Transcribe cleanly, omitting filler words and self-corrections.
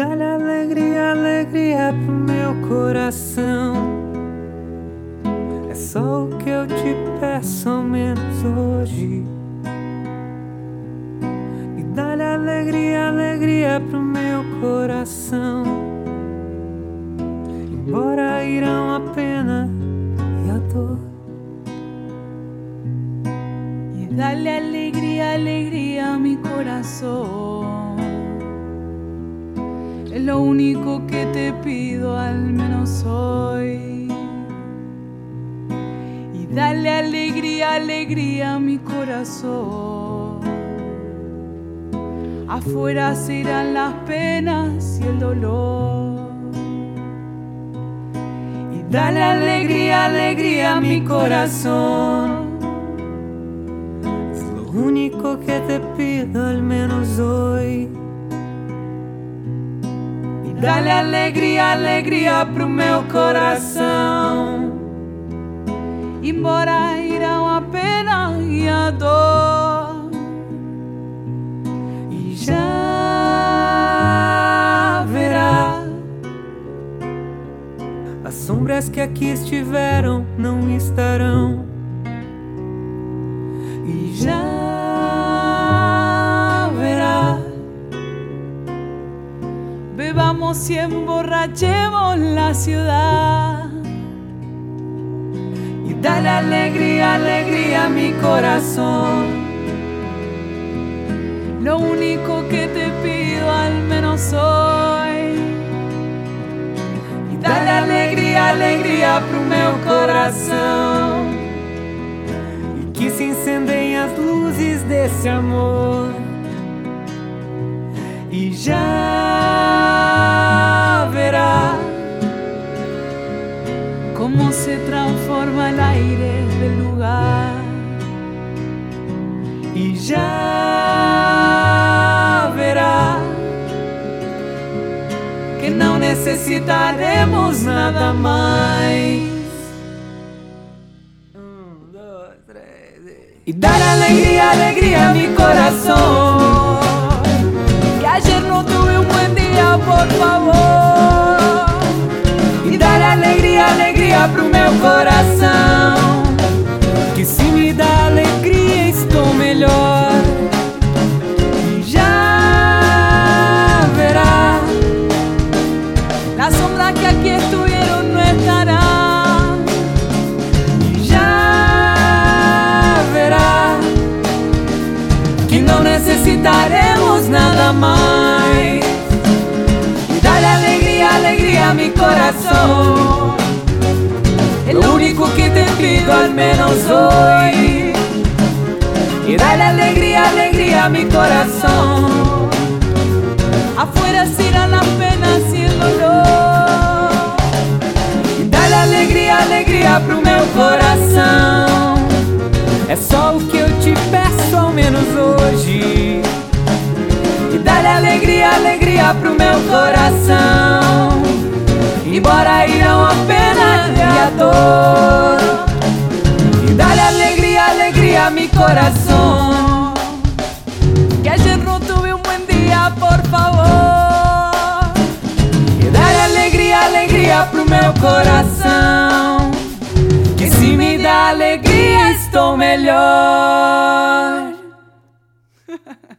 dá-lhe alegria, alegria pro meu coração. É só o que eu te peço, ao menos hoje. E dá-lhe alegria, alegria pro meu coração. Embora irão a pena e a dor. Y dale alegría, alegría a mi corazón. Es lo único que te pido, al menos hoy. Y dale alegría, alegría a mi corazón. Afuera se irán las penas y el dolor. Y dale alegría, alegría a mi corazón. Es lo único que te pido, al menos hoy. Dale alegria, alegria pro meu coração. Embora irão a pena e a dor. E já verá. As sombras que aqui estiveram não estarão. E já verá. Bebamos y emborrachemos la ciudad. Y dale alegría, alegría a mi corazón. Lo único que te pido, al menos hoy. Y dale alegría, alegría pro meu coração. E que se incendem as luzes desse amor. Y ya verá cómo se transforma el aire del lugar. Y ya verá que não necesitaremos nada mais. Y dar alegría, alegría a mi corazón. Ayer no tuve un buen día, por favor. E dá-lhe alegria, alegria pro meu coração. Que se me dá alegria estou melhor. E já verá. La sombra que aquí estuvieron no estará. E já verá que não necesitaremos nada mais. Y dale alegría, alegría a mi corazón. Es lo único que te pido, al menos hoy. Y dale alegría, alegría a mi corazón. Afuera se irán las penas y el dolor. Y dale alegría, alegría pro meu coração. É só o que eu te peço, ao menos hoje. E dá-lhe alegria, alegria pro meu coração. Embora irão a pena e a dor. E dá-lhe alegria, alegria a mi coração. Que ayer no tuve un buen día, por favor. E dá-lhe alegria, alegria pro meu coração. Que se me dá alegria estou melhor.